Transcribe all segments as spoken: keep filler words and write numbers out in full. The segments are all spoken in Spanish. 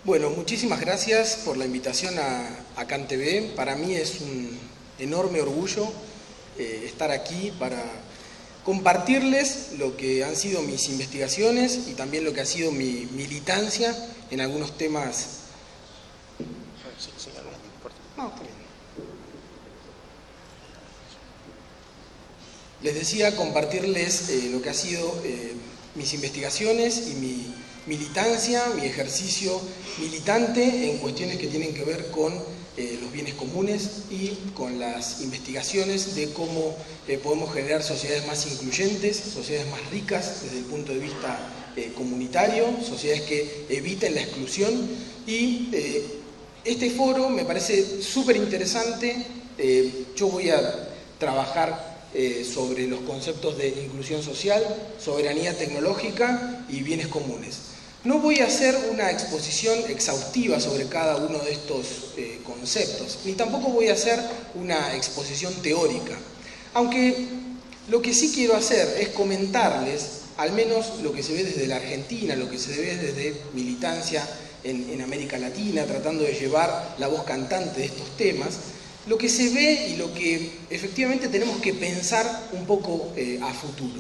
Bueno, muchísimas gracias por la invitación a, a CanTV. Para mí es un enorme orgullo eh, estar aquí para compartirles lo que han sido mis investigaciones y también lo que ha sido mi militancia en algunos temas. No, está bien. Les decía compartirles eh, lo que ha sido eh, mis investigaciones y mi militancia, mi ejercicio militante en cuestiones que tienen que ver con eh, los bienes comunes y con las investigaciones de cómo eh, podemos generar sociedades más incluyentes, sociedades más ricas desde el punto de vista eh, comunitario, sociedades que eviten la exclusión. Y eh, este foro me parece súper interesante. Eh, yo voy a trabajar Eh, sobre los conceptos de inclusión social, soberanía tecnológica y bienes comunes. No voy a hacer una exposición exhaustiva sobre cada uno de estos eh, conceptos, ni tampoco voy a hacer una exposición teórica, aunque lo que sí quiero hacer es comentarles al menos lo que se ve desde la Argentina, lo que se ve desde militancia en, en América Latina, tratando de llevar la voz cantante de estos temas, lo que se ve y lo que efectivamente tenemos que pensar un poco eh, a futuro.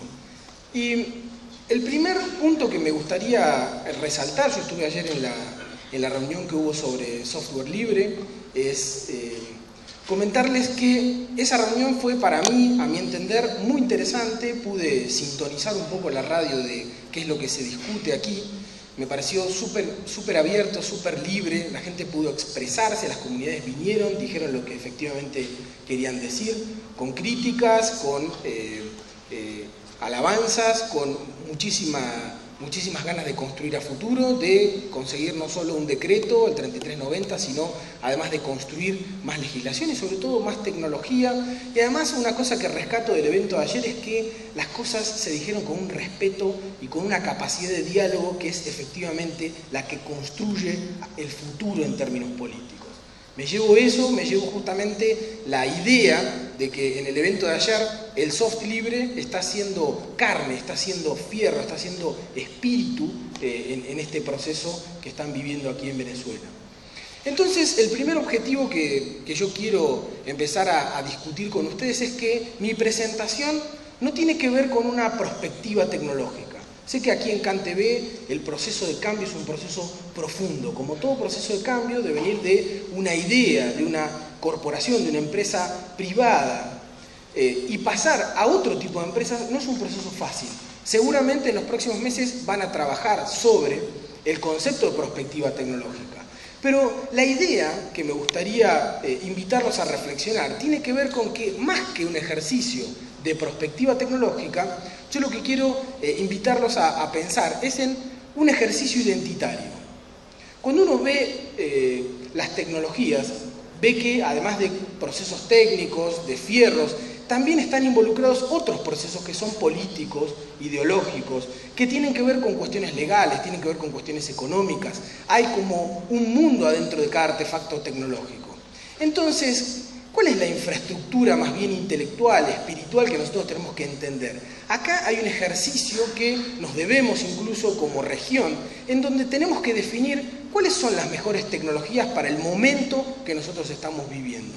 Y el primer punto que me gustaría resaltar, yo estuve ayer en la, en la reunión que hubo sobre software libre, es eh, comentarles que esa reunión fue para mí, a mi entender, muy interesante. Pude sintonizar un poco la radio de qué es lo que se discute aquí. Me pareció súper súper abierto, súper libre, la gente pudo expresarse, las comunidades vinieron, dijeron lo que efectivamente querían decir, con críticas, con eh, eh, alabanzas, con muchísima, muchísimas ganas de construir a futuro, de conseguir no solo un decreto, el treinta y tres noventa, sino además de construir más legislación y sobre todo más tecnología. Y además una cosa que rescato del evento de ayer es que las cosas se dijeron con un respeto y con una capacidad de diálogo que es efectivamente la que construye el futuro en términos políticos. Me llevo eso, me llevo justamente la idea de que en el evento de ayer el soft libre está haciendo carne, está haciendo fierro, está haciendo espíritu eh, en, en este proceso que están viviendo aquí en Venezuela. Entonces, el primer objetivo que, que yo quiero empezar a, a discutir con ustedes es que mi presentación no tiene que ver con una perspectiva tecnológica. Sé que aquí en CanTV el proceso de cambio es un proceso profundo. Como todo proceso de cambio, de venir de una idea, de una corporación, de una empresa privada, eh, y pasar a otro tipo de empresas no es un proceso fácil. Seguramente en los próximos meses van a trabajar sobre el concepto de perspectiva tecnológica. Pero la idea que me gustaría eh, invitarlos a reflexionar tiene que ver con que más que un ejercicio de perspectiva tecnológica, yo lo que quiero eh, invitarlos a, a pensar es en un ejercicio identitario. Cuando uno ve eh, las tecnologías, ve que además de procesos técnicos, de fierros, también están involucrados otros procesos que son políticos, ideológicos, que tienen que ver con cuestiones legales, tienen que ver con cuestiones económicas. Hay como un mundo adentro de cada artefacto tecnológico. Entonces, ¿cuál es la infraestructura más bien intelectual, espiritual que nosotros tenemos que entender? Acá hay un ejercicio que nos debemos incluso como región, en donde tenemos que definir cuáles son las mejores tecnologías para el momento que nosotros estamos viviendo.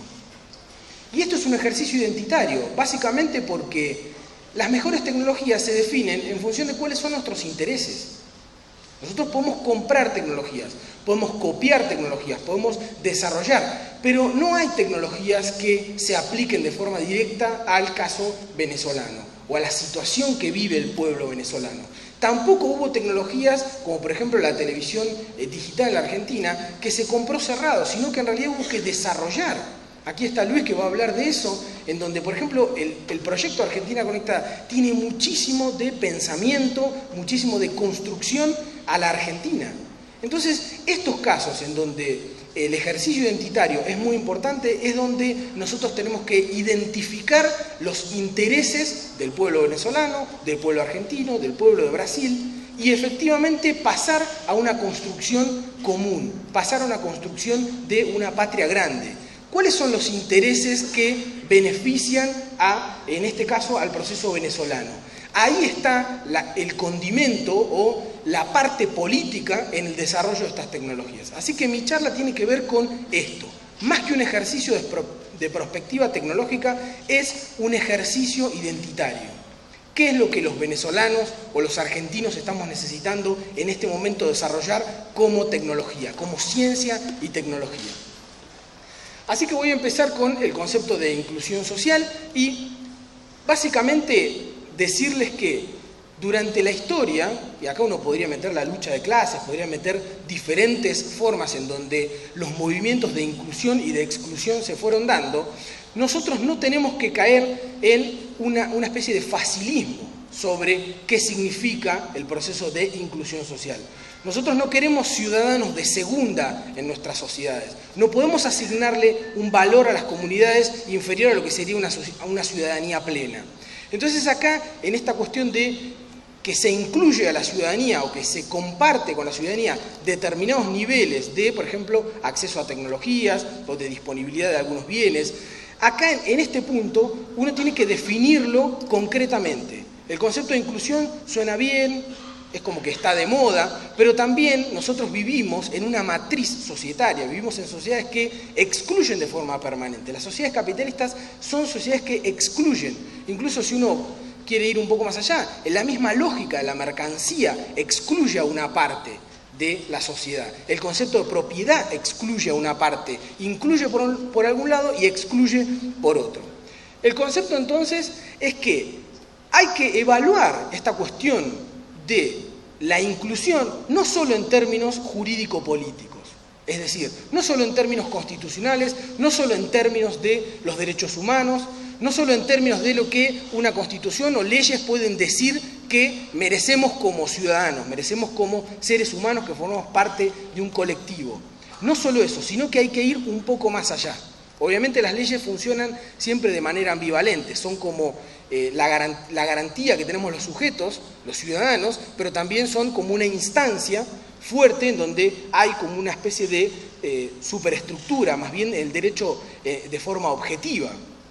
Y esto es un ejercicio identitario, básicamente porque las mejores tecnologías se definen en función de cuáles son nuestros intereses. Nosotros podemos comprar tecnologías, podemos copiar tecnologías, podemos desarrollar, pero no hay tecnologías que se apliquen de forma directa al caso venezolano o a la situación que vive el pueblo venezolano. Tampoco hubo tecnologías como por ejemplo la televisión digital en la Argentina que se compró cerrado, sino que en realidad hubo que desarrollar. Aquí está Luis que va a hablar de eso, en donde, por ejemplo, el, el proyecto Argentina Conectada tiene muchísimo de pensamiento, muchísimo de construcción a la Argentina. Entonces, estos casos en donde el ejercicio identitario es muy importante, es donde nosotros tenemos que identificar los intereses del pueblo venezolano, del pueblo argentino, del pueblo de Brasil, y efectivamente pasar a una construcción común, pasar a una construcción de una patria grande. ¿Cuáles son los intereses que benefician, a, en este caso, al proceso venezolano? Ahí está la, el condimento o la parte política en el desarrollo de estas tecnologías. Así que mi charla tiene que ver con esto. Más que un ejercicio de, pro, de prospectiva tecnológica, es un ejercicio identitario. ¿Qué es lo que los venezolanos o los argentinos estamos necesitando en este momento desarrollar como tecnología, como ciencia y tecnología? Así que voy a empezar con el concepto de inclusión social y básicamente decirles que durante la historia, y acá uno podría meter la lucha de clases, podría meter diferentes formas en donde los movimientos de inclusión y de exclusión se fueron dando, nosotros no tenemos que caer en una, una especie de facilismo sobre qué significa el proceso de inclusión social. Nosotros no queremos ciudadanos de segunda en nuestras sociedades. No podemos asignarle un valor a las comunidades inferior a lo que sería una, una ciudadanía plena. Entonces acá, en esta cuestión de que se incluye a la ciudadanía o que se comparte con la ciudadanía determinados niveles de, por ejemplo, acceso a tecnologías o de disponibilidad de algunos bienes, acá en este punto uno tiene que definirlo concretamente. El concepto de inclusión suena bien, es como que está de moda, pero también nosotros vivimos en una matriz societaria, vivimos en sociedades que excluyen de forma permanente. Las sociedades capitalistas son sociedades que excluyen, incluso si uno quiere ir un poco más allá, en la misma lógica de la mercancía excluye a una parte de la sociedad. El concepto de propiedad excluye a una parte, incluye por, por algún lado y excluye por otro. El concepto entonces es que hay que evaluar esta cuestión de la inclusión no solo en términos jurídico-políticos, es decir, no solo en términos constitucionales, no solo en términos de los derechos humanos, no solo en términos de lo que una constitución o leyes pueden decir que merecemos como ciudadanos, merecemos como seres humanos que formamos parte de un colectivo. No solo eso, sino que hay que ir un poco más allá. Obviamente las leyes funcionan siempre de manera ambivalente, son como eh, la, garan la garantía que tenemos los sujetos, los ciudadanos, pero también son como una instancia fuerte en donde hay como una especie de eh, superestructura, más bien el derecho eh, de forma objetiva.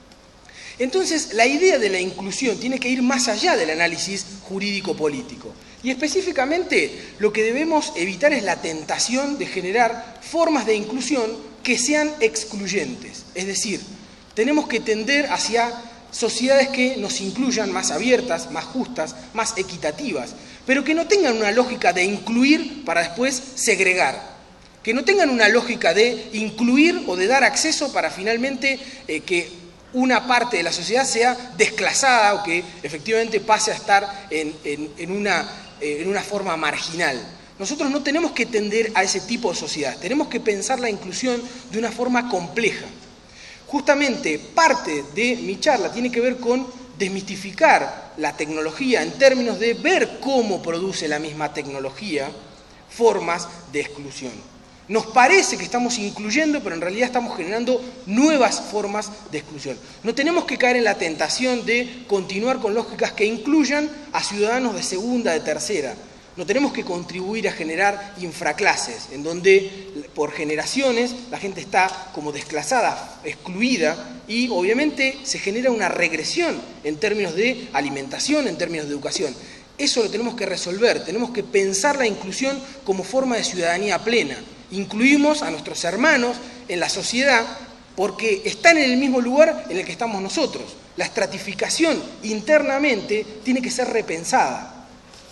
Entonces, la idea de la inclusión tiene que ir más allá del análisis jurídico-político. Y específicamente, lo que debemos evitar es la tentación de generar formas de inclusión que sean excluyentes. Es decir, tenemos que tender hacia sociedades que nos incluyan más abiertas, más justas, más equitativas, pero que no tengan una lógica de incluir para después segregar. Que no tengan una lógica de incluir o de dar acceso para finalmente eh, que una parte de la sociedad sea desclasada o que efectivamente pase a estar en, en, en, una, eh, en una forma marginal. Nosotros no tenemos que tender a ese tipo de sociedad, tenemos que pensar la inclusión de una forma compleja. Justamente parte de mi charla tiene que ver con desmitificar la tecnología en términos de ver cómo produce la misma tecnología formas de exclusión. Nos parece que estamos incluyendo, pero en realidad estamos generando nuevas formas de exclusión. No tenemos que caer en la tentación de continuar con lógicas que incluyan a ciudadanos de segunda, de tercera. No tenemos que contribuir a generar infraclases, en donde por generaciones la gente está como desclasada, excluida, y obviamente se genera una regresión en términos de alimentación, en términos de educación. Eso lo tenemos que resolver, tenemos que pensar la inclusión como forma de ciudadanía plena. Incluimos a nuestros hermanos en la sociedad porque están en el mismo lugar en el que estamos nosotros. La estratificación internamente tiene que ser repensada.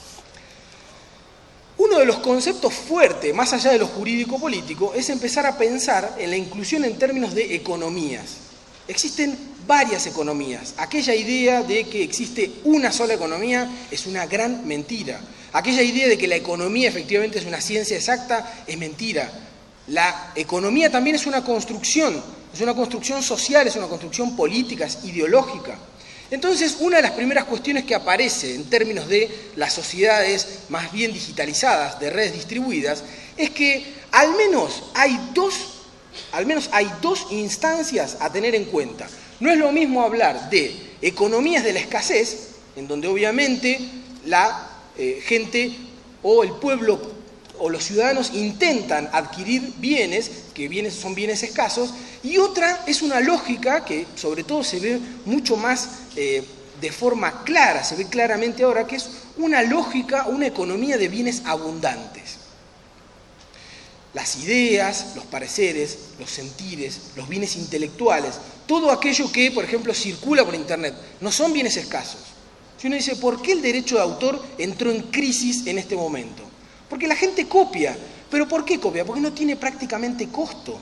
Uno de los conceptos fuertes, más allá de lo jurídico-político, es empezar a pensar en la inclusión en términos de economías. Existen varias economías. Aquella idea de que existe una sola economía es una gran mentira. Aquella idea de que la economía efectivamente es una ciencia exacta es mentira. La economía también es una construcción, es una construcción social, es una construcción política, es ideológica. Entonces, una de las primeras cuestiones que aparece en términos de las sociedades más bien digitalizadas, de redes distribuidas, es que al menos hay dos, al menos hay dos instancias a tener en cuenta. No es lo mismo hablar de economías de la escasez, en donde obviamente la eh, gente o el pueblo o los ciudadanos intentan adquirir bienes, que bienes son bienes escasos, y otra es una lógica que sobre todo se ve mucho más eh, de forma clara, se ve claramente ahora que es una lógica, una economía de bienes abundantes. Las ideas, los pareceres, los sentires, los bienes intelectuales, todo aquello que, por ejemplo, circula por Internet, no son bienes escasos. Si uno dice, ¿por qué el derecho de autor entró en crisis en este momento? Porque la gente copia. ¿Pero por qué copia? Porque no tiene prácticamente costo.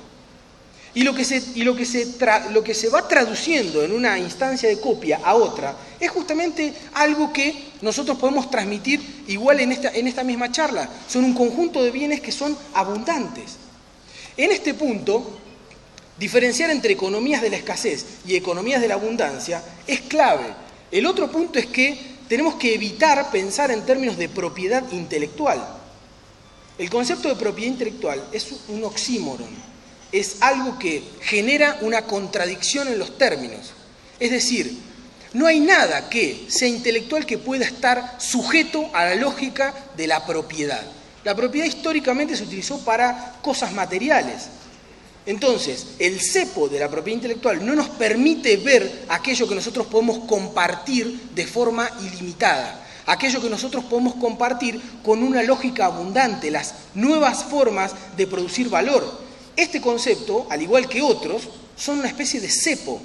Y lo que se, y lo que se, tra, lo que se va traduciendo en una instancia de copia a otra es justamente algo que nosotros podemos transmitir igual en esta, en esta misma charla. Son un conjunto de bienes que son abundantes. En este punto, diferenciar entre economías de la escasez y economías de la abundancia es clave. El otro punto es que tenemos que evitar pensar en términos de propiedad intelectual. El concepto de propiedad intelectual es un oxímoron, es algo que genera una contradicción en los términos. Es decir, no hay nada que sea intelectual que pueda estar sujeto a la lógica de la propiedad. La propiedad históricamente se utilizó para cosas materiales. Entonces, el cepo de la propiedad intelectual no nos permite ver aquello que nosotros podemos compartir de forma ilimitada. Aquello que nosotros podemos compartir con una lógica abundante, las nuevas formas de producir valor. Este concepto, al igual que otros, son una especie de cepo.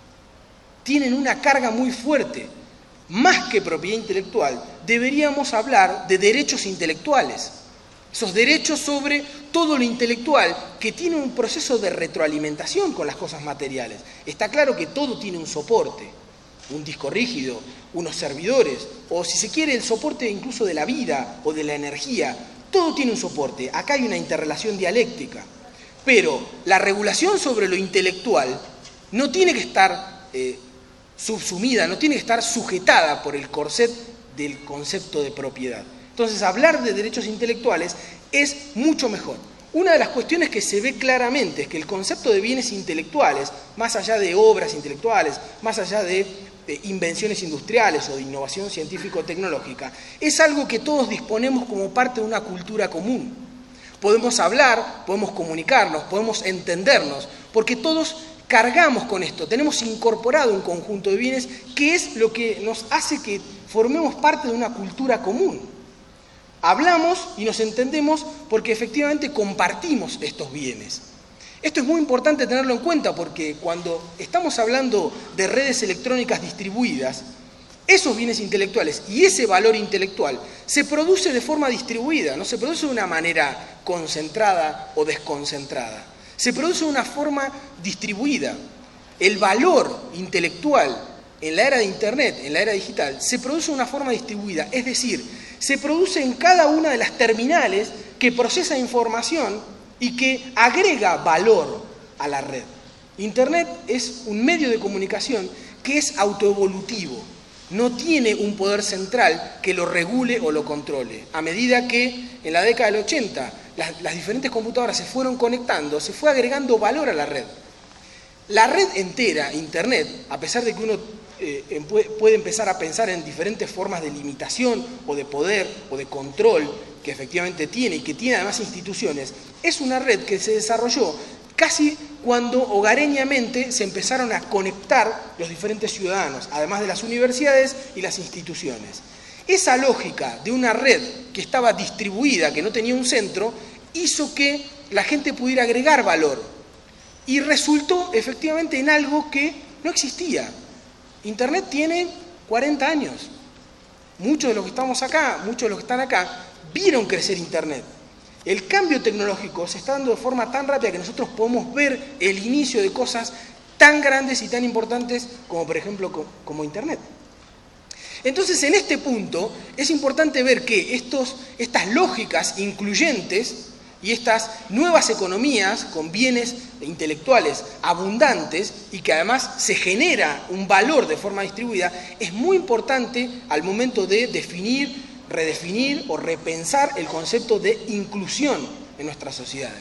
Tienen una carga muy fuerte. Más que propiedad intelectual, deberíamos hablar de derechos intelectuales. Esos derechos sobre todo lo intelectual que tiene un proceso de retroalimentación con las cosas materiales. Está claro que todo tiene un soporte. Un disco rígido, unos servidores, o si se quiere el soporte incluso de la vida o de la energía, todo tiene un soporte, acá hay una interrelación dialéctica, pero la regulación sobre lo intelectual no tiene que estar eh, subsumida, no tiene que estar sujetada por el corset del concepto de propiedad. Entonces hablar de derechos intelectuales es mucho mejor. Una de las cuestiones que se ve claramente es que el concepto de bienes intelectuales, más allá de obras intelectuales, más allá de de invenciones industriales o de innovación científico-tecnológica, es algo que todos disponemos como parte de una cultura común. Podemos hablar, podemos comunicarnos, podemos entendernos, porque todos cargamos con esto, tenemos incorporado un conjunto de bienes que es lo que nos hace que formemos parte de una cultura común. Hablamos y nos entendemos porque efectivamente compartimos estos bienes. Esto es muy importante tenerlo en cuenta porque cuando estamos hablando de redes electrónicas distribuidas, esos bienes intelectuales y ese valor intelectual se produce de forma distribuida, no se produce de una manera concentrada o desconcentrada, se produce de una forma distribuida. El valor intelectual en la era de Internet, en la era digital, se produce de una forma distribuida, es decir, se produce en cada una de las terminales que procesa información y que agrega valor a la red. Internet es un medio de comunicación que es autoevolutivo, no tiene un poder central que lo regule o lo controle. A medida que en la década del ochenta las, las diferentes computadoras se fueron conectando, se fue agregando valor a la red. La red entera, Internet, a pesar de que uno eh, puede empezar a pensar en diferentes formas de limitación o de poder o de control que efectivamente tiene y que tiene además instituciones, es una red que se desarrolló casi cuando hogareñamente se empezaron a conectar los diferentes ciudadanos, además de las universidades y las instituciones. Esa lógica de una red que estaba distribuida, que no tenía un centro, hizo que la gente pudiera agregar valor y resultó efectivamente en algo que no existía. Internet tiene cuarenta años. Muchos de los que estamos acá, muchos de los que están acá, vieron crecer Internet. El cambio tecnológico se está dando de forma tan rápida que nosotros podemos ver el inicio de cosas tan grandes y tan importantes como, por ejemplo, como Internet. Entonces, en este punto, es importante ver que estos, estas lógicas incluyentes y estas nuevas economías con bienes intelectuales abundantes y que además se genera un valor de forma distribuida, es muy importante al momento de definir, redefinir o repensar el concepto de inclusión en nuestras sociedades.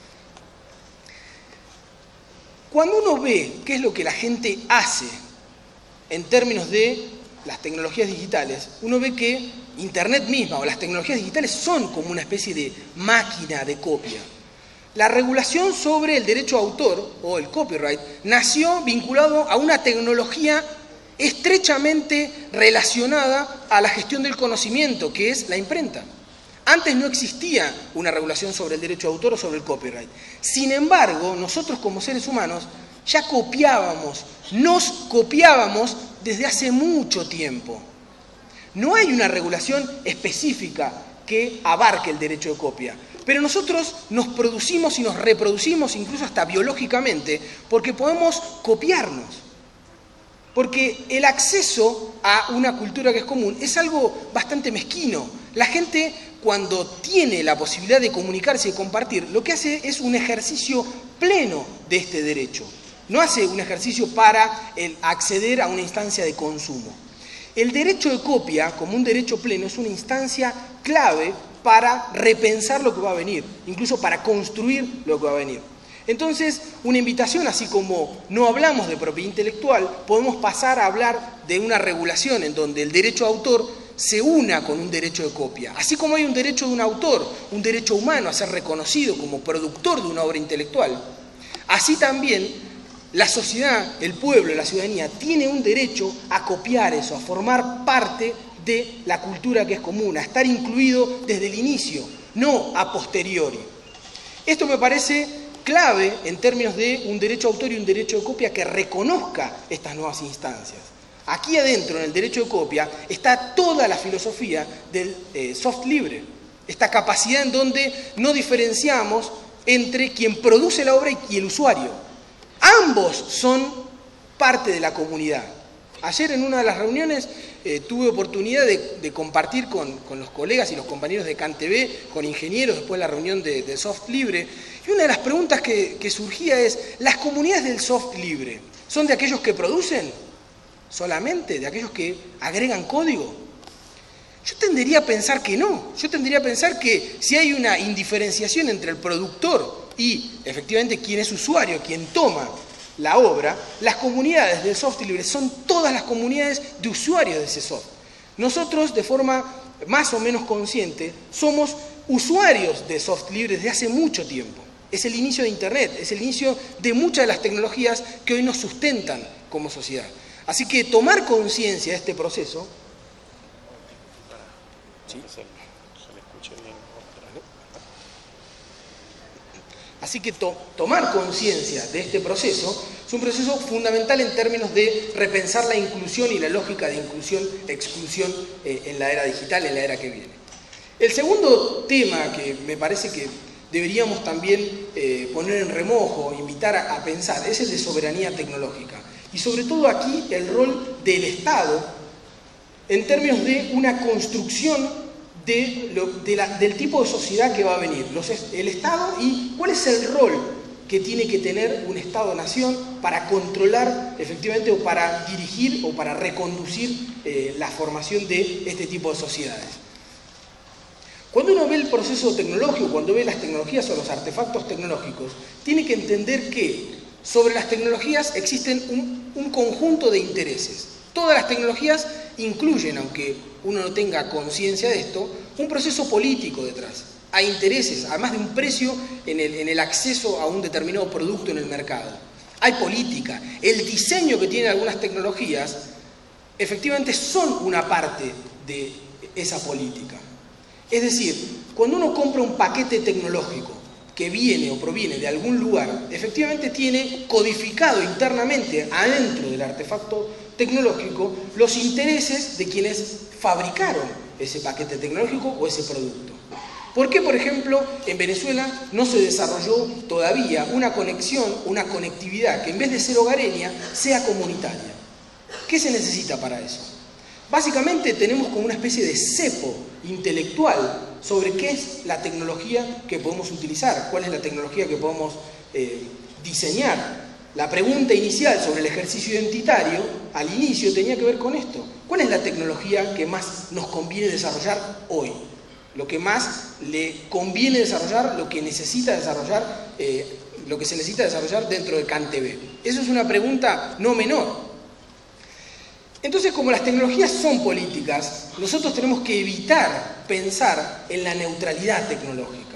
Cuando uno ve qué es lo que la gente hace en términos de las tecnologías digitales, uno ve que Internet misma o las tecnologías digitales son como una especie de máquina de copia. La regulación sobre el derecho a autor o el copyright nació vinculado a una tecnología estrechamente relacionada a la gestión del conocimiento, que es la imprenta. Antes no existía una regulación sobre el derecho de autor o sobre el copyright. Sin embargo, nosotros como seres humanos ya copiábamos, nos copiábamos desde hace mucho tiempo. No hay una regulación específica que abarque el derecho de copia, pero nosotros nos producimos y nos reproducimos incluso hasta biológicamente porque podemos copiarnos. Porque el acceso a una cultura que es común es algo bastante mezquino. La gente, cuando tiene la posibilidad de comunicarse y compartir, lo que hace es un ejercicio pleno de este derecho. No hace un ejercicio para el acceder a una instancia de consumo. El derecho de copia, como un derecho pleno, es una instancia clave para repensar lo que va a venir, incluso para construir lo que va a venir. Entonces, una invitación, así como no hablamos de propiedad intelectual, podemos pasar a hablar de una regulación en donde el derecho de autor se una con un derecho de copia. Así como hay un derecho de un autor, un derecho humano a ser reconocido como productor de una obra intelectual, así también la sociedad, el pueblo, la ciudadanía, tiene un derecho a copiar eso, a formar parte de la cultura que es común, a estar incluido desde el inicio, no a posteriori. Esto me parece clave en términos de un derecho de autor y un derecho de copia que reconozca estas nuevas instancias. Aquí adentro, en el derecho de copia, está toda la filosofía del eh, soft libre, esta capacidad en donde no diferenciamos entre quien produce la obra y el usuario. Ambos son parte de la comunidad. Ayer en una de las reuniones eh, tuve oportunidad de, de compartir con, con los colegas y los compañeros de CanTV, con ingenieros, después de la reunión de, de soft libre, y una de las preguntas que, que surgía es, ¿las comunidades del soft libre son de aquellos que producen solamente, de aquellos que agregan código? Yo tendería a pensar que no, yo tendería a pensar que si hay una indiferenciación entre el productor y efectivamente quien es usuario, quien toma la obra, las comunidades del soft libre son todas las comunidades de usuarios de ese soft. Nosotros, de forma más o menos consciente, somos usuarios de soft libre desde hace mucho tiempo. Es el inicio de Internet, es el inicio de muchas de las tecnologías que hoy nos sustentan como sociedad. Así que tomar conciencia de este proceso... ¿Sí? Así que to tomar conciencia de este proceso es un proceso fundamental en términos de repensar la inclusión y la lógica de inclusión-exclusión eh, en la era digital, en la era que viene. El segundo tema que me parece que deberíamos también eh, poner en remojo, invitar a, a pensar, es el de soberanía tecnológica. Y sobre todo aquí el rol del Estado en términos de una construcción De lo, de la, del tipo de sociedad que va a venir, los, el Estado y cuál es el rol que tiene que tener un Estado-nación para controlar efectivamente o para dirigir o para reconducir eh, la formación de este tipo de sociedades. Cuando uno ve el proceso tecnológico, cuando ve las tecnologías o los artefactos tecnológicos, tiene que entender que sobre las tecnologías existen un, un conjunto de intereses. Todas las tecnologías incluyen, aunque uno no tenga conciencia de esto, un proceso político detrás. Hay intereses, además de un precio en el, en el acceso a un determinado producto en el mercado. Hay política. El diseño que tienen algunas tecnologías efectivamente son una parte de esa política. Es decir, cuando uno compra un paquete tecnológico que viene o proviene de algún lugar, efectivamente tiene codificado internamente adentro del artefacto tecnológico los intereses de quienes fabricaron ese paquete tecnológico o ese producto. ¿Por qué, por ejemplo, en Venezuela no se desarrolló todavía una conexión, una conectividad que en vez de ser hogareña sea comunitaria? ¿Qué se necesita para eso? Básicamente tenemos como una especie de cepo intelectual sobre qué es la tecnología que podemos utilizar, cuál es la tecnología que podemos eh, diseñar. La pregunta inicial sobre el ejercicio identitario, al inicio, tenía que ver con esto. ¿Cuál es la tecnología que más nos conviene desarrollar hoy? Lo que más le conviene desarrollar, lo que necesita desarrollar, eh, lo que se necesita desarrollar dentro de CanTV. Eso es una pregunta no menor. Entonces, como las tecnologías son políticas, nosotros tenemos que evitar pensar en la neutralidad tecnológica.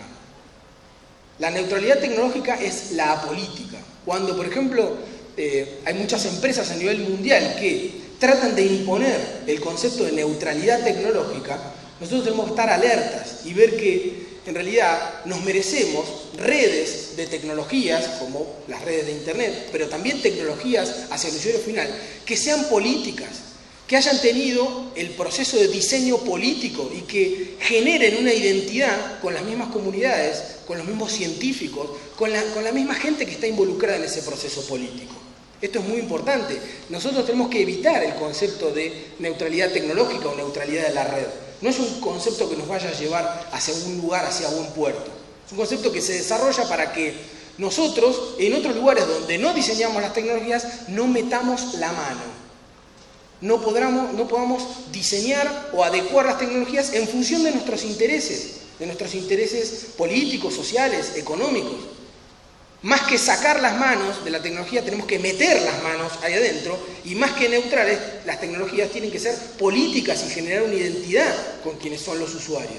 La neutralidad tecnológica es la apolítica. Cuando, por ejemplo, eh, hay muchas empresas a nivel mundial que tratan de imponer el concepto de neutralidad tecnológica, nosotros tenemos que estar alertas y ver que en realidad nos merecemos redes de tecnologías, como las redes de Internet, pero también tecnologías hacia el usuario final, que sean políticas, que hayan tenido el proceso de diseño político y que generen una identidad con las mismas comunidades, con los mismos científicos, con la, con la misma gente que está involucrada en ese proceso político. Esto es muy importante. Nosotros tenemos que evitar el concepto de neutralidad tecnológica o neutralidad de la red. No es un concepto que nos vaya a llevar hacia un lugar, hacia buen puerto. Es un concepto que se desarrolla para que nosotros, en otros lugares donde no diseñamos las tecnologías, no metamos la mano. No, podamos, no podamos diseñar o adecuar las tecnologías en función de nuestros intereses, de nuestros intereses políticos, sociales, económicos. Más que sacar las manos de la tecnología, tenemos que meter las manos ahí adentro, y más que neutrales, las tecnologías tienen que ser políticas y generar una identidad con quienes son los usuarios.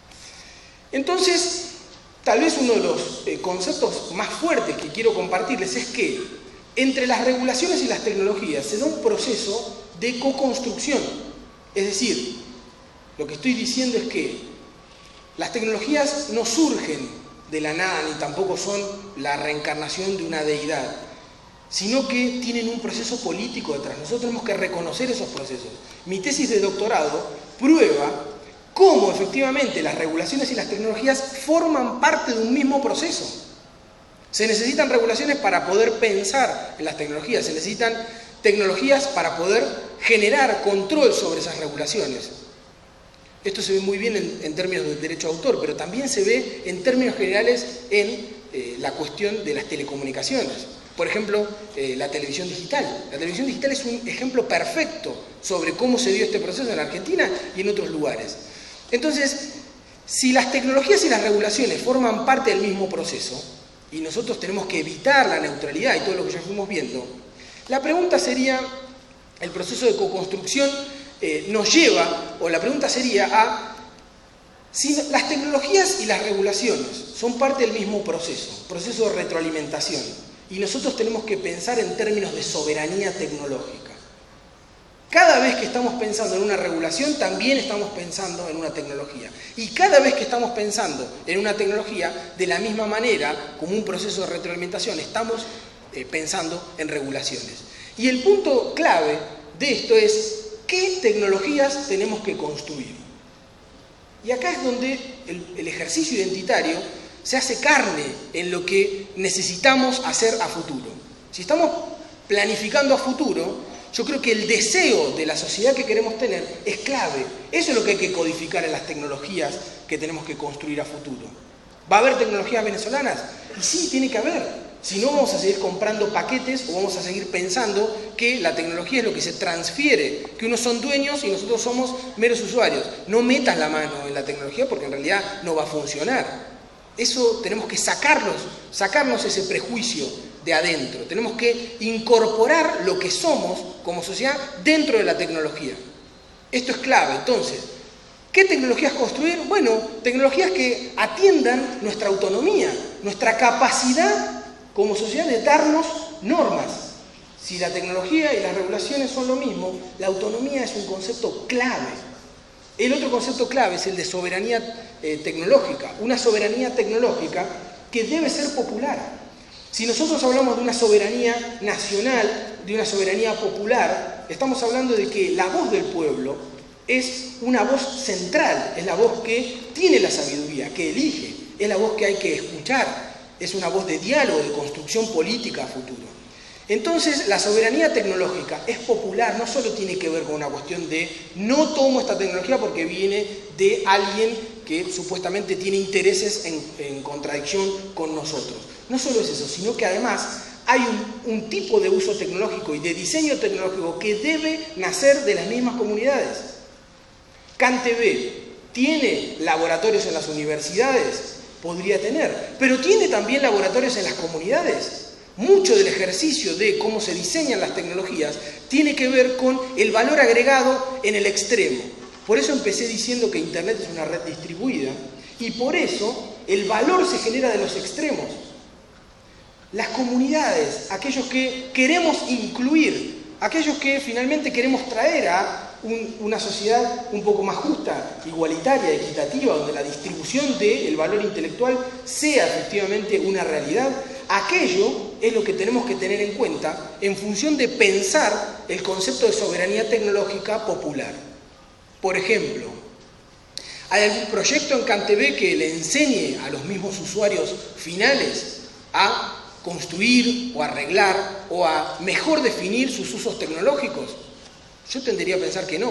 Entonces, tal vez uno de los eh, conceptos más fuertes que quiero compartirles es que entre las regulaciones y las tecnologías se da un proceso de co-construcción. Es decir, lo que estoy diciendo es que las tecnologías no surgen de la nada, ni tampoco son la reencarnación de una deidad, sino que tienen un proceso político detrás. Nosotros tenemos que reconocer esos procesos. Mi tesis de doctorado prueba cómo efectivamente las regulaciones y las tecnologías forman parte de un mismo proceso. Se necesitan regulaciones para poder pensar en las tecnologías, se necesitan tecnologías para poder generar control sobre esas regulaciones. Esto se ve muy bien en, en términos de derecho de autor, pero también se ve en términos generales en eh, la cuestión de las telecomunicaciones. Por ejemplo, eh, la televisión digital. La televisión digital es un ejemplo perfecto sobre cómo se dio este proceso en Argentina y en otros lugares. Entonces, si las tecnologías y las regulaciones forman parte del mismo proceso, y nosotros tenemos que evitar la neutralidad y todo lo que ya fuimos viendo, la pregunta sería, el proceso de coconstrucción eh, nos lleva, o la pregunta sería a, si las tecnologías y las regulaciones son parte del mismo proceso, proceso de retroalimentación, y nosotros tenemos que pensar en términos de soberanía tecnológica. Cada vez que estamos pensando en una regulación, también estamos pensando en una tecnología. Y cada vez que estamos pensando en una tecnología, de la misma manera, como un proceso de retroalimentación, estamos eh, pensando en regulaciones. Y el punto clave de esto es, ¿qué tecnologías tenemos que construir? Y acá es donde el, el ejercicio identitario se hace carne en lo que necesitamos hacer a futuro. Si estamos planificando a futuro, yo creo que el deseo de la sociedad que queremos tener es clave. Eso es lo que hay que codificar en las tecnologías que tenemos que construir a futuro. ¿Va a haber tecnologías venezolanas? Y sí, tiene que haber. Si no, vamos a seguir comprando paquetes o vamos a seguir pensando que la tecnología es lo que se transfiere, que unos son dueños y nosotros somos meros usuarios. No metas la mano en la tecnología porque en realidad no va a funcionar. Eso tenemos que sacarnos, sacarnos ese prejuicio de adentro. Tenemos que incorporar lo que somos como sociedad dentro de la tecnología. Esto es clave. Entonces, ¿qué tecnologías construir? Bueno, tecnologías que atiendan nuestra autonomía, nuestra capacidad como sociedad de darnos normas. Si la tecnología y las regulaciones son lo mismo, la autonomía es un concepto clave. El otro concepto clave es el de soberanía eh, tecnológica. Una soberanía tecnológica que debe ser popular. Si nosotros hablamos de una soberanía nacional, de una soberanía popular, estamos hablando de que la voz del pueblo es una voz central, es la voz que tiene la sabiduría, que elige, es la voz que hay que escuchar, es una voz de diálogo, de construcción política a futuro. Entonces, la soberanía tecnológica es popular, no solo tiene que ver con una cuestión de no tomo esta tecnología porque viene de alguien que supuestamente tiene intereses en, en contradicción con nosotros. No solo es eso, sino que además hay un, un tipo de uso tecnológico y de diseño tecnológico que debe nacer de las mismas comunidades. CanTV tiene laboratorios en las universidades, podría tener, pero tiene también laboratorios en las comunidades. Mucho del ejercicio de cómo se diseñan las tecnologías tiene que ver con el valor agregado en el extremo. Por eso empecé diciendo que Internet es una red distribuida y por eso el valor se genera de los extremos. Las comunidades, aquellos que queremos incluir aquellos que finalmente queremos traer a un, una sociedad un poco más justa, igualitaria, equitativa, donde la distribución del valor intelectual sea efectivamente una realidad. Aquello es lo que tenemos que tener en cuenta en función de pensar el concepto de soberanía tecnológica popular. Por ejemplo, ¿hay algún proyecto en CanTV que le enseñe a los mismos usuarios finales a construir o arreglar o a mejor definir sus usos tecnológicos? Yo tendería a pensar que no.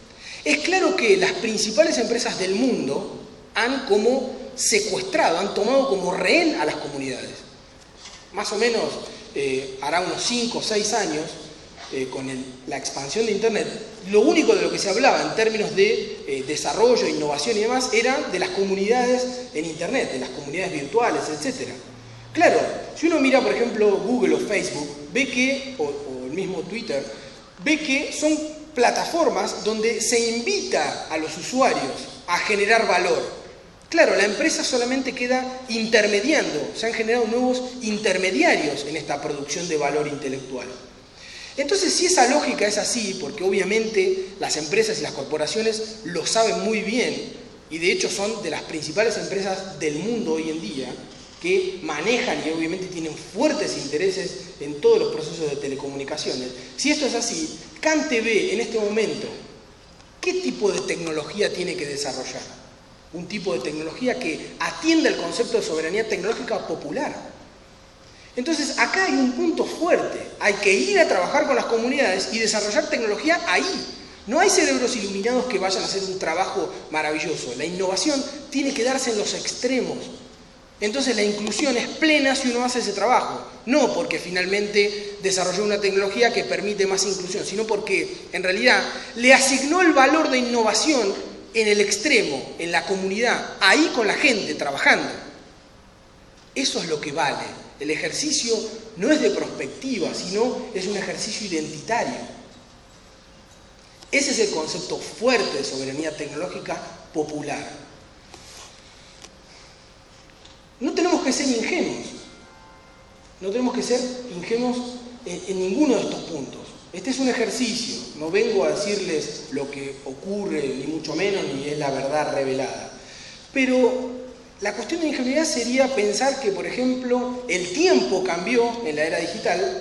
Es claro que las principales empresas del mundo han como secuestrado, han tomado como rehén a las comunidades. Más o menos eh, hará unos cinco o seis años, eh, con el, la expansión de Internet, lo único de lo que se hablaba en términos de eh, desarrollo, innovación y demás, era de las comunidades en Internet, de las comunidades virtuales, etcétera. Claro, si uno mira, por ejemplo, Google o Facebook, ve que, o, o el mismo Twitter, ve que son plataformas donde se invita a los usuarios a generar valor. Claro, la empresa solamente queda intermediando, se han generado nuevos intermediarios en esta producción de valor intelectual. Entonces, si esa lógica es así, porque obviamente las empresas y las corporaciones lo saben muy bien, y de hecho son de las principales empresas del mundo hoy en día, que manejan y obviamente tienen fuertes intereses en todos los procesos de telecomunicaciones. Si esto es así, CanTV en este momento, ¿qué tipo de tecnología tiene que desarrollar? Un tipo de tecnología que atienda el concepto de soberanía tecnológica popular. Entonces, acá hay un punto fuerte. Hay que ir a trabajar con las comunidades y desarrollar tecnología ahí. No hay cerebros iluminados que vayan a hacer un trabajo maravilloso. La innovación tiene que darse en los extremos. Entonces la inclusión es plena si uno hace ese trabajo, no porque finalmente desarrolló una tecnología que permite más inclusión, sino porque en realidad le asignó el valor de innovación en el extremo, en la comunidad, ahí con la gente trabajando. Eso es lo que vale. El ejercicio no es de prospectiva, sino es un ejercicio identitario. Ese es el concepto fuerte de soberanía tecnológica popular. No tenemos que ser ingenuos, no tenemos que ser ingenuos en, en ninguno de estos puntos. Este es un ejercicio, no vengo a decirles lo que ocurre, ni mucho menos, ni es la verdad revelada. Pero la cuestión de ingenuidad sería pensar que, por ejemplo, el tiempo cambió en la era digital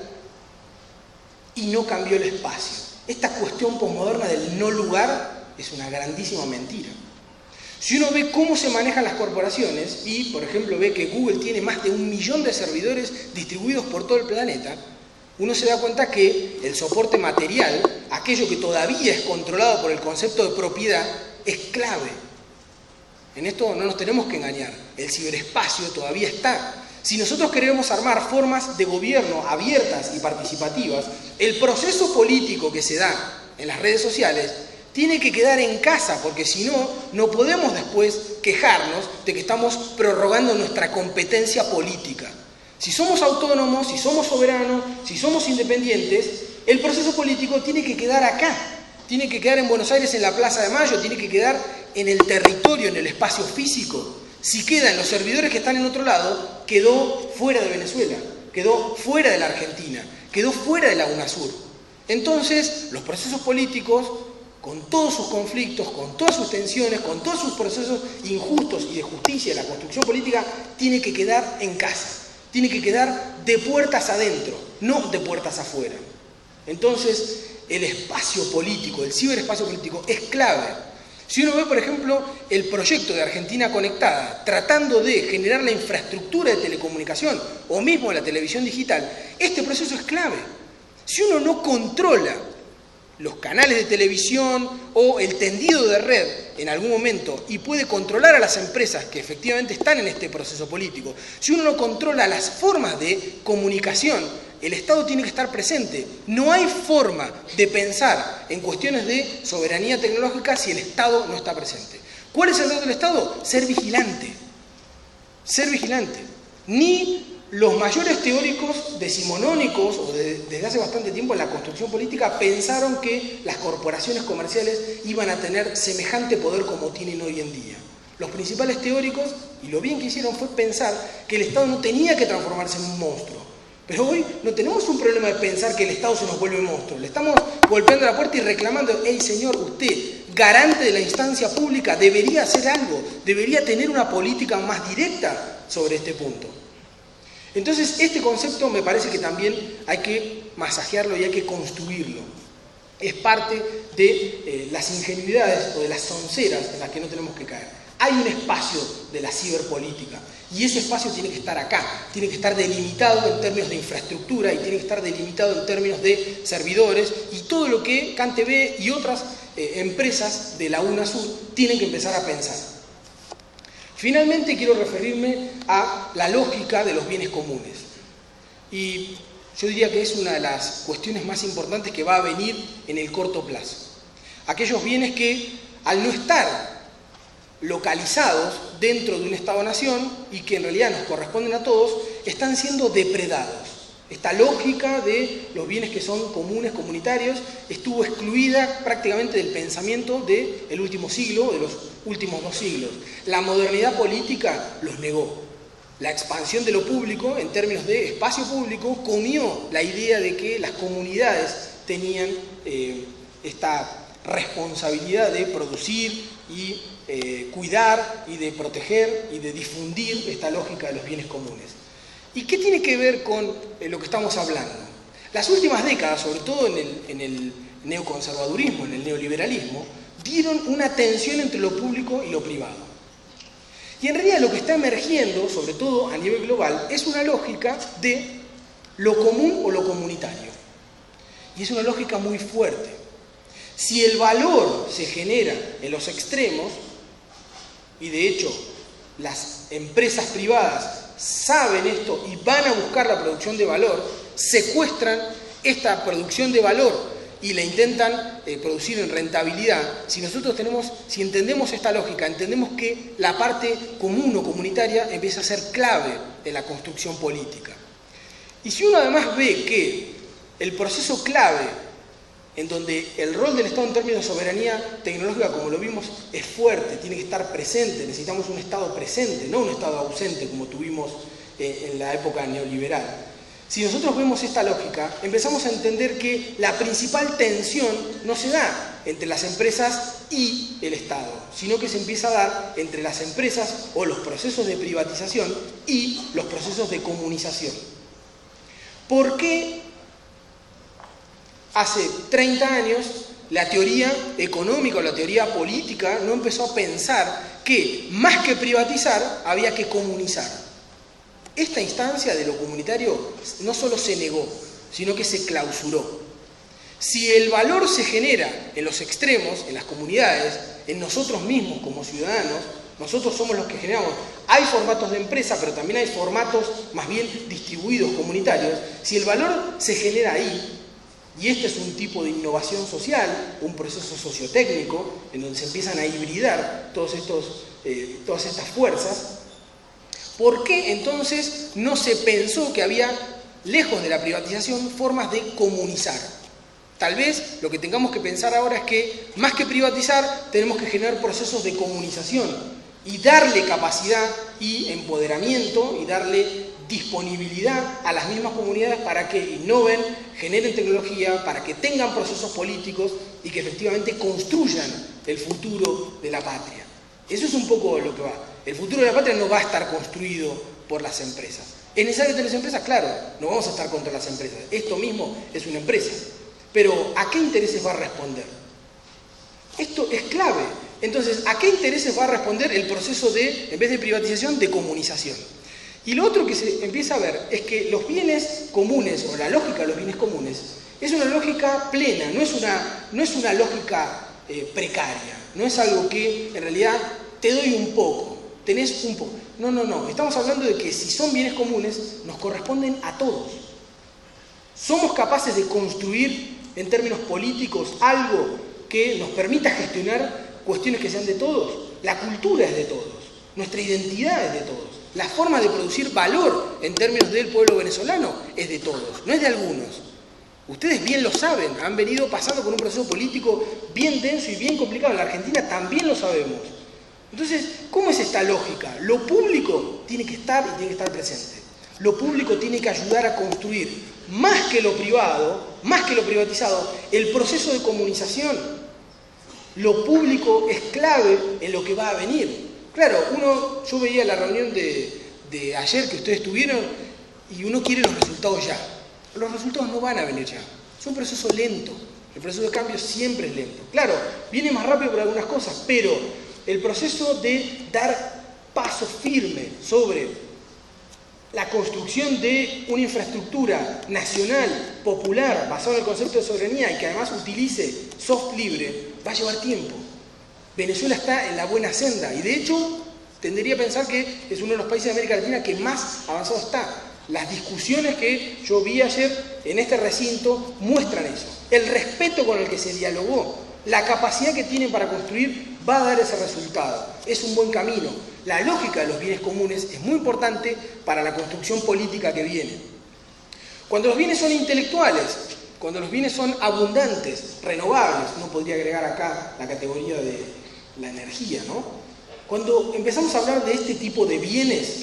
y no cambió el espacio. Esta cuestión posmoderna del no lugar es una grandísima mentira. Si uno ve cómo se manejan las corporaciones y, por ejemplo, ve que Google tiene más de un millón de servidores distribuidos por todo el planeta, uno se da cuenta que el soporte material, aquello que todavía es controlado por el concepto de propiedad, es clave. En esto no nos tenemos que engañar. El ciberespacio todavía está. Si nosotros queremos armar formas de gobierno abiertas y participativas, el proceso político que se da en las redes sociales tiene que quedar en casa, porque si no, no podemos después quejarnos de que estamos prorrogando nuestra competencia política. Si somos autónomos, si somos soberanos, si somos independientes, el proceso político tiene que quedar acá, tiene que quedar en Buenos Aires en la Plaza de Mayo, tiene que quedar en el territorio, en el espacio físico. Si queda en los servidores que están en otro lado, quedó fuera de Venezuela, quedó fuera de la Argentina, quedó fuera de la UNASUR. Entonces, los procesos políticos, con todos sus conflictos, con todas sus tensiones, con todos sus procesos injustos y de justicia de la construcción política, tiene que quedar en casa, tiene que quedar de puertas adentro, no de puertas afuera. Entonces, el espacio político, el ciberespacio político es clave. Si uno ve, por ejemplo, el proyecto de Argentina Conectada, tratando de generar la infraestructura de telecomunicación o mismo la televisión digital, este proceso es clave. Si uno no controla los canales de televisión o el tendido de red en algún momento y puede controlar a las empresas que efectivamente están en este proceso político, si uno no controla las formas de comunicación, el Estado tiene que estar presente. No hay forma de pensar en cuestiones de soberanía tecnológica si el Estado no está presente. ¿Cuál es el rol del Estado? Ser vigilante. Ser vigilante. Ni los mayores teóricos decimonónicos, o de, desde hace bastante tiempo en la construcción política, pensaron que las corporaciones comerciales iban a tener semejante poder como tienen hoy en día. Los principales teóricos, y lo bien que hicieron fue pensar que el Estado no tenía que transformarse en un monstruo, Pero hoy no tenemos un problema de pensar que el Estado se nos vuelve monstruo. Le estamos golpeando la puerta y reclamando, hey señor, usted, garante de la instancia pública, debería hacer algo, debería tener una política más directa sobre este punto. Entonces, este concepto me parece que también hay que masajearlo y hay que construirlo. Es parte de eh, las ingenuidades o de las sonceras en las que no tenemos que caer. Hay un espacio de la ciberpolítica y ese espacio tiene que estar acá, tiene que estar delimitado en términos de infraestructura y tiene que estar delimitado en términos de servidores y todo lo que CanTV y otras eh, empresas de la UNASUR tienen que empezar a pensar. Finalmente quiero referirme a la lógica de los bienes comunes y yo diría que es una de las cuestiones más importantes que va a venir en el corto plazo. Aquellos bienes que al no estar localizados dentro de un Estado-nación y que en realidad nos corresponden a todos, están siendo depredados. Esta lógica de los bienes que son comunes, comunitarios, estuvo excluida prácticamente del pensamiento del último siglo, de los últimos dos siglos. La modernidad política los negó. La expansión de lo público, en términos de espacio público, comió la idea de que las comunidades tenían eh, esta responsabilidad de producir y eh, cuidar y de proteger y de difundir esta lógica de los bienes comunes. ¿Y qué tiene que ver con eh, lo que estamos hablando? Las últimas décadas, sobre todo en el, en el neoconservadurismo, en el neoliberalismo, dieron una tensión entre lo público y lo privado. Y en realidad lo que está emergiendo, sobre todo a nivel global, es una lógica de lo común o lo comunitario. Y es una lógica muy fuerte. Si el valor se genera en los extremos, y de hecho las empresas privadas saben esto y van a buscar la producción de valor, secuestran esta producción de valor y la intentan eh, producir en rentabilidad. Si nosotros tenemos, si entendemos esta lógica, entendemos que la parte común o comunitaria empieza a ser clave en la construcción política. Y si uno además ve que el proceso clave en donde el rol del Estado en términos de soberanía tecnológica, como lo vimos, es fuerte, tiene que estar presente, necesitamos un Estado presente, no un Estado ausente como tuvimos eh, en la época neoliberal. Si nosotros vemos esta lógica, empezamos a entender que la principal tensión no se da entre las empresas y el Estado, sino que se empieza a dar entre las empresas o los procesos de privatización y los procesos de comunización. ¿Por qué hace treinta años la teoría económica o la teoría política no empezó a pensar que más que privatizar había que comunizar? Esta instancia de lo comunitario no solo se negó, sino que se clausuró. Si el valor se genera en los extremos, en las comunidades, en nosotros mismos como ciudadanos, nosotros somos los que generamos. Hay formatos de empresa, pero también hay formatos más bien distribuidos, comunitarios. Si el valor se genera ahí, y este es un tipo de innovación social, un proceso sociotécnico, en donde se empiezan a hibridar todos estos, eh, todas estas fuerzas, ¿por qué entonces no se pensó que había, lejos de la privatización, formas de comunizar? Tal vez lo que tengamos que pensar ahora es que, más que privatizar, tenemos que generar procesos de comunización y darle capacidad y empoderamiento y darle disponibilidad a las mismas comunidades para que innoven, generen tecnología, para que tengan procesos políticos y que efectivamente construyan el futuro de la patria. Eso es un poco lo que va. El futuro de la patria no va a estar construido por las empresas. ¿Es necesario tener las empresas? Claro, no vamos a estar contra las empresas. Esto mismo es una empresa. Pero ¿a qué intereses va a responder? Esto es clave. Entonces, ¿a qué intereses va a responder el proceso de, en vez de privatización, de comunización? Y lo otro que se empieza a ver es que los bienes comunes, o la lógica de los bienes comunes, es una lógica plena, no es una, no es una lógica eh, precaria, no es algo que en realidad te doy un poco, tenés un poco. No, no, no, estamos hablando de que si son bienes comunes, nos corresponden a todos. Somos capaces de construir en términos políticos algo que nos permita gestionar cuestiones que sean de todos. La cultura es de todos, nuestra identidad es de todos. La forma de producir valor en términos del pueblo venezolano es de todos, no es de algunos. Ustedes bien lo saben, han venido pasando por un proceso político bien denso y bien complicado. En la Argentina también lo sabemos. Entonces, ¿cómo es esta lógica? Lo público tiene que estar y tiene que estar presente. Lo público tiene que ayudar a construir, más que lo privado, más que lo privatizado, el proceso de comunización. Lo público es clave en lo que va a venir. Claro, uno, yo veía la reunión de, de ayer que ustedes tuvieron y uno quiere los resultados ya. Los resultados no van a venir ya. Es un proceso lento. El proceso de cambio siempre es lento. Claro, viene más rápido por algunas cosas, pero el proceso de dar paso firme sobre la construcción de una infraestructura nacional, popular, basada en el concepto de soberanía y que además utilice soft libre, va a llevar tiempo. Venezuela está en la buena senda y de hecho tendería a pensar que es uno de los países de América Latina que más avanzado está. Las discusiones que yo vi ayer en este recinto muestran eso. El respeto con el que se dialogó, la capacidad que tienen para construir va a dar ese resultado. Es un buen camino. La lógica de los bienes comunes es muy importante para la construcción política que viene. Cuando los bienes son intelectuales, cuando los bienes son abundantes, renovables, uno podría agregar acá la categoría de la energía, ¿no? Cuando empezamos a hablar de este tipo de bienes,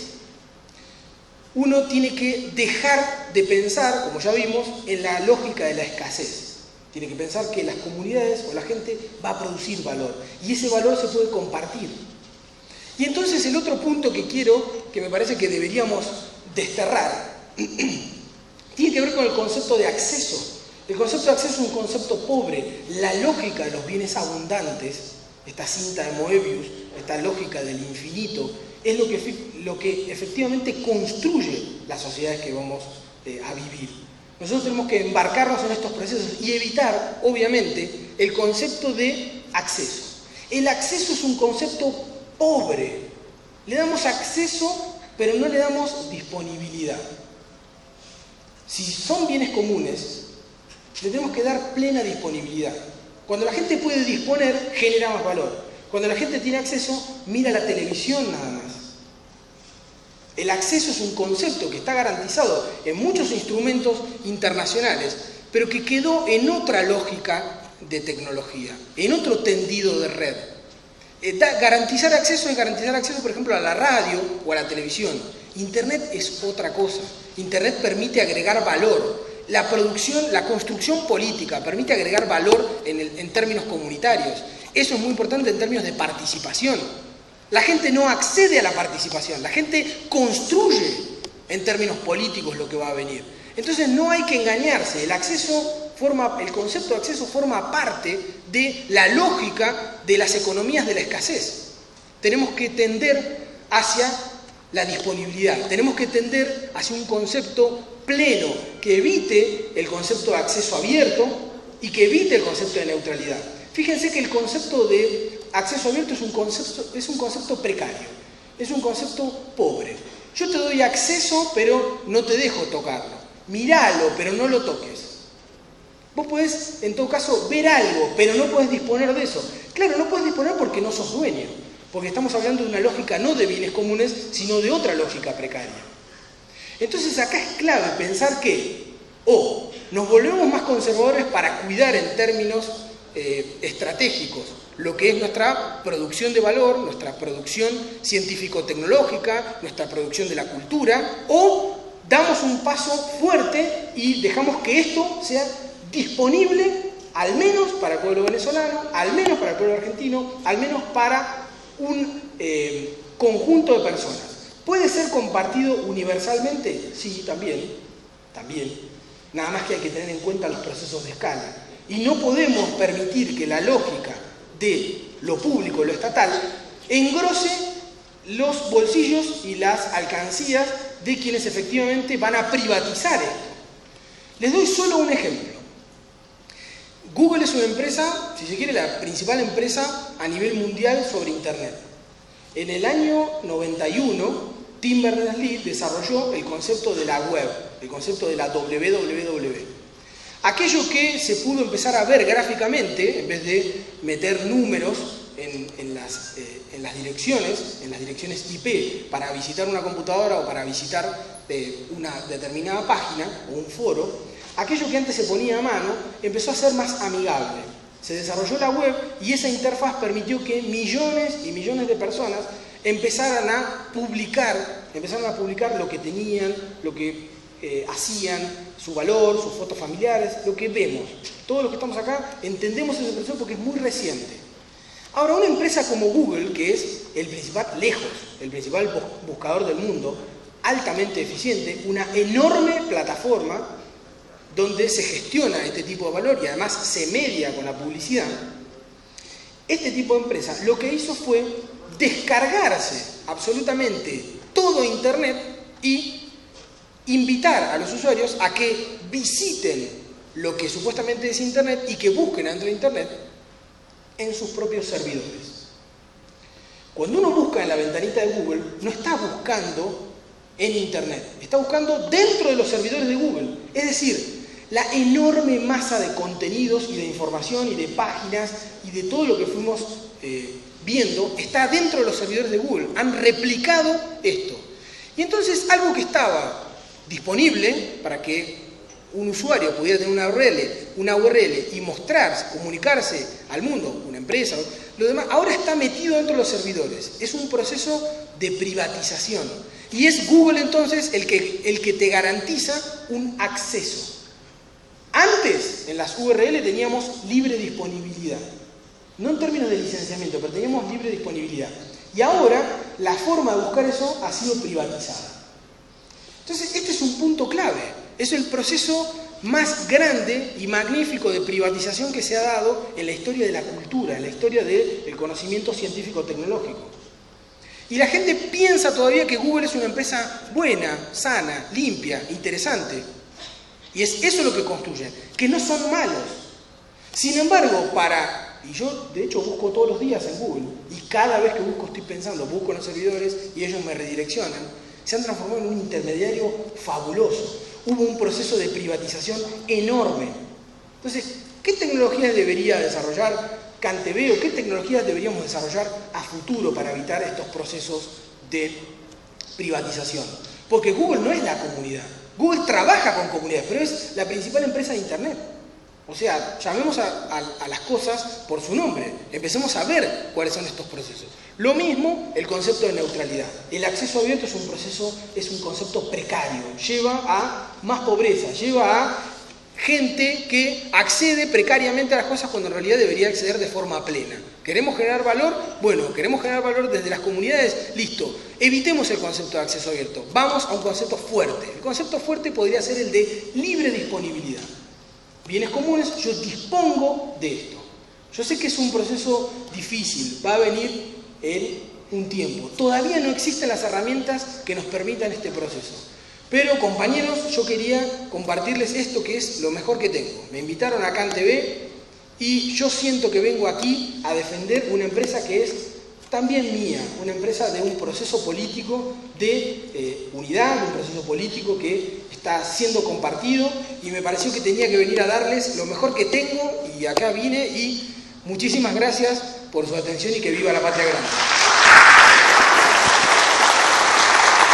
uno tiene que dejar de pensar, como ya vimos, en la lógica de la escasez. Tiene que pensar que las comunidades o la gente va a producir valor y ese valor se puede compartir. Y entonces el otro punto que quiero, que me parece que deberíamos desterrar, tiene que ver con el concepto de acceso. El concepto de acceso es un concepto pobre. La lógica de los bienes abundantes, esta cinta de Moebius, esta lógica del infinito, es lo que, lo que efectivamente construye las sociedades que vamos eh, a vivir. Nosotros tenemos que embarcarnos en estos procesos y evitar, obviamente, el concepto de acceso. El acceso es un concepto pobre. Le damos acceso, pero no le damos disponibilidad. Si son bienes comunes, le tenemos que dar plena disponibilidad. Cuando la gente puede disponer, genera más valor. Cuando la gente tiene acceso, mira la televisión nada más. El acceso es un concepto que está garantizado en muchos instrumentos internacionales, pero que quedó en otra lógica de tecnología, en otro tendido de red. Garantizar acceso es garantizar acceso, por ejemplo, a la radio o a la televisión. Internet es otra cosa. Internet permite agregar valor. La producción, la construcción política permite agregar valor en, el, en términos comunitarios. Eso es muy importante en términos de participación. La gente no accede a la participación, la gente construye en términos políticos lo que va a venir. Entonces no hay que engañarse, el acceso forma, el concepto de acceso forma parte de la lógica de las economías de la escasez. Tenemos que tender hacia la disponibilidad, tenemos que tender hacia un concepto pleno que evite el concepto de acceso abierto y que evite el concepto de neutralidad. Fíjense que el concepto de acceso abierto es un concepto, es un concepto precario, es un concepto pobre. Yo te doy acceso, pero no te dejo tocarlo. Míralo, pero no lo toques. Vos podés, en todo caso, ver algo, pero no podés disponer de eso. Claro, no podés disponer porque no sos dueño, porque estamos hablando de una lógica no de bienes comunes, sino de otra lógica precaria. Entonces acá es clave pensar que o nos volvemos más conservadores para cuidar en términos eh, estratégicos lo que es nuestra producción de valor, nuestra producción científico-tecnológica, nuestra producción de la cultura, o damos un paso fuerte y dejamos que esto sea disponible al menos para el pueblo venezolano, al menos para el pueblo argentino, al menos para un eh, conjunto de personas. ¿Puede ser compartido universalmente? Sí, también, también. Nada más que hay que tener en cuenta los procesos de escala. Y no podemos permitir que la lógica de lo público, lo estatal, engrose los bolsillos y las alcancías de quienes efectivamente van a privatizar esto. Les doy solo un ejemplo. Google es una empresa, si se quiere, la principal empresa a nivel mundial sobre Internet. En el año noventa y uno, Tim Berners-Lee desarrolló el concepto de la web, el concepto de la doble u doble u doble u. Aquello que se pudo empezar a ver gráficamente, en vez de meter números en, en, las, eh, en las direcciones, en las direcciones I P, para visitar una computadora o para visitar eh, una determinada página o un foro, aquello que antes se ponía a mano empezó a ser más amigable. Se desarrolló la web y esa interfaz permitió que millones y millones de personas empezaran a publicar empezaron a publicar lo que tenían, lo que eh, hacían, su valor, sus fotos familiares, lo que vemos. Todos los que estamos acá entendemos ese proceso porque es muy reciente. Ahora, una empresa como Google, que es el principal, lejos, el principal buscador del mundo, altamente eficiente, una enorme plataforma donde se gestiona este tipo de valor y además se media con la publicidad, este tipo de empresa lo que hizo fue descargarse absolutamente todo Internet y invitar a los usuarios a que visiten lo que supuestamente es Internet y que busquen dentro de Internet en sus propios servidores. Cuando uno busca en la ventanita de Google, no está buscando en Internet, está buscando dentro de los servidores de Google. Es decir, la enorme masa de contenidos y de información y de páginas y de todo lo que fuimos eh, viendo está dentro de los servidores de Google. Han replicado esto. Y entonces algo que estaba disponible para que un usuario pudiera tener una U R L, una U R L y mostrarse, comunicarse al mundo, una empresa, lo demás, ahora está metido dentro de los servidores. Es un proceso de privatización. Y es Google entonces el que, el que te garantiza un acceso. Antes, en las U R L teníamos libre disponibilidad. No en términos de licenciamiento, pero teníamos libre disponibilidad. Y ahora, la forma de buscar eso ha sido privatizada. Entonces, este es un punto clave. Es el proceso más grande y magnífico de privatización que se ha dado en la historia de la cultura, en la historia del conocimiento científico-tecnológico. Y la gente piensa todavía que Google es una empresa buena, sana, limpia, interesante. Y es eso lo que construyen, que no son malos. Sin embargo, para... Y yo, de hecho, busco todos los días en Google. Y cada vez que busco estoy pensando, busco en los servidores y ellos me redireccionan. Se han transformado en un intermediario fabuloso. Hubo un proceso de privatización enorme. Entonces, ¿qué tecnologías debería desarrollar CanTV o qué tecnologías deberíamos desarrollar a futuro para evitar estos procesos de privatización? Porque Google no es la comunidad. Google trabaja con comunidades, pero es la principal empresa de Internet. O sea, llamemos a, a, a las cosas por su nombre. Empecemos a ver cuáles son estos procesos. Lo mismo el concepto de neutralidad. El acceso abierto es un proceso, es un concepto precario. Lleva a más pobreza, lleva a gente que accede precariamente a las cosas cuando en realidad debería acceder de forma plena. ¿Queremos generar valor? Bueno, queremos generar valor desde las comunidades. Listo. Evitemos el concepto de acceso abierto. Vamos a un concepto fuerte. El concepto fuerte podría ser el de libre disponibilidad. Bienes comunes, yo dispongo de esto. Yo sé que es un proceso difícil, va a venir en un tiempo. Todavía no existen las herramientas que nos permitan este proceso. Pero, compañeros, yo quería compartirles esto que es lo mejor que tengo. Me invitaron a CanTV y yo siento que vengo aquí a defender una empresa que es también mía, una empresa de un proceso político de eh, unidad, de un proceso político que está siendo compartido y me pareció que tenía que venir a darles lo mejor que tengo y acá vine y muchísimas gracias por su atención y que viva la patria grande.